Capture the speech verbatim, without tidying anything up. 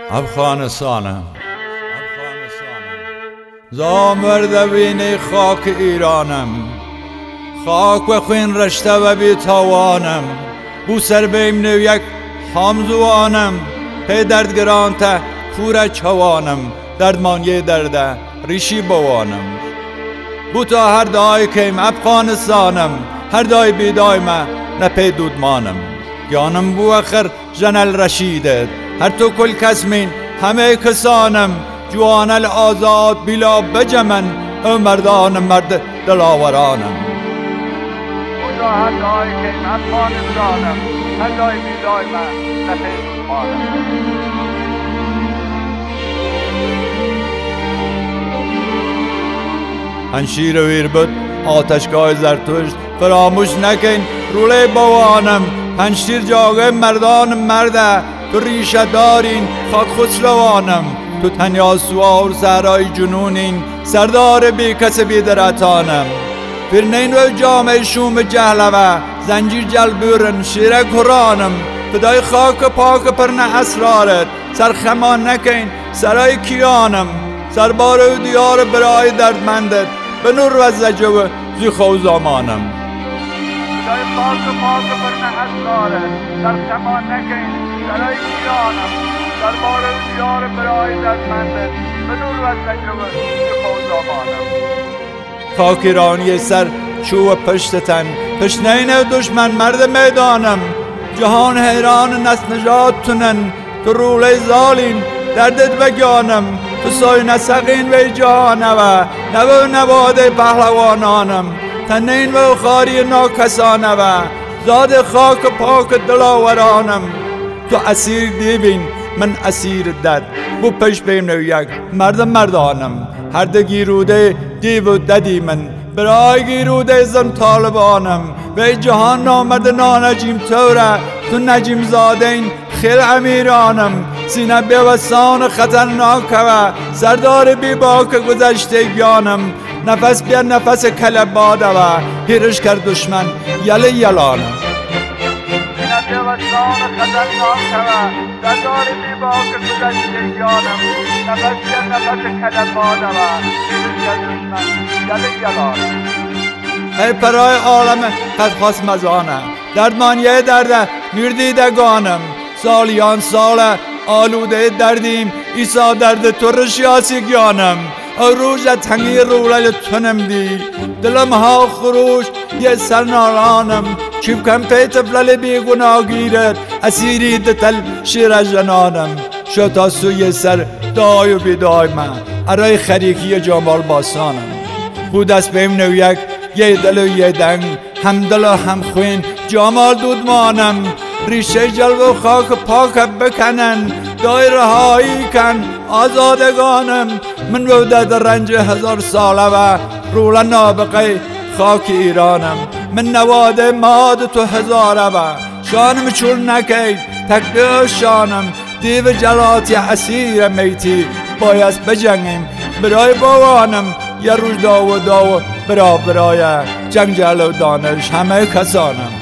افغانستانم زامرده بینی خاک ایرانم، خاک و خوین رشته و بیتوانم. بو سر بیم نو یک همزوانم، پی دردگران تا کور چوانم. دردمان یه درده ریشی بوانم. بو تا هر دای کم افغانستانم، هر دای بیدای ما نپی دودمانم. گیانم بو اخر جنل رشیدت، هر تو کل کسمین همه کسانم. جوان الازاد بلا بجمن، او مردان مرد دلاورانم. خدا هر دای که افغانستانم، هر دای بیدای من نپی دودمانم. هنشیر ویر بود آتشگاه زرتشت، فراموش نکن روله بوانم. هنشیر جاگه مردان مرده، تو ریشه دارین خاک خسروانم. تو تنیا سوار سرای جنونین، سردار بی کس بی درتانم. فرنین و جامعه شوم جهلوه، زنجیر جلبورن شیر کرانم. فدای خاک پاک پرنه اسرارت، سرخمان نکن سرای کیانم. سربار و دیار برای دردمندت، به نور و زجه و زیخ و زمانم. فدای خاک پاک پرنه اسرارت، سرخمان نکن سرای کیانم. سربار و دیار برای دردمندت، به نور و زجه و زیخ و زمانم. خاک ایرانی سر چوب پشت تن، پشنین دشمن مرد میدانم. جهان حیران نسل نجات تونن، تو روله زالین دردت بگانم. تو سای نسقین و جهانوه، نبو نباده پهلوانانم. تنین و خاری ناکسانوه، زاد خاک پاک دلاورانم. تو اسیر دیوین من اسیر دد، بو پش بیم نو یک مرد مردانم. هر ده گیروده دیو و ددی من، برای گیروده زن طالبانم. و جهان نامرد نانجیم توره، تو نجیم زادین خیل امیرانم. سینه بیوستان خطرناکه و سردار بی باک گذشته گیانم. نفس بیا نفس کلب باده و هیرش کرد دشمن یله یلانم. سینه بیوستان خطرناکه و سردار بی باک گذشته گیانم. نفس بیا نفس کلب باده و هیرش کرد دشمن یله یلانم. ای پرای عالم قد خواست مزانه، دردمان یه درده میر دیدگانم. سالیان سال آلوده دردیم، ایسا درد تو رشیاسی گیانم. او روز تنگی روله تنم دی، دلم ها خروش یه سرنالانم. چیب کم پیت فلل بی گناه گیرد، اسیری دتل شیر جنانم. شو تا سوی سر دای و بیدای من، ارای خریکی جمال باسانم. خود دست بیم نو یک یه دل و یه دنگ، هم دل و هم خوین جمال دودمانم. ریشه جلو و خاک پاک بکنن، دای رهایی کن آزادگانم. من بودد رنج هزار ساله و روله نابقه خاک ایرانم. من نواده ماد تو هزاره و شانم چول نکی تکبیر شانم. دیو جلاتی اسیر میتی باید بجنگیم برای بوانم. یه روز داو داو برا برای جنگ جلو دانش همه کسانم.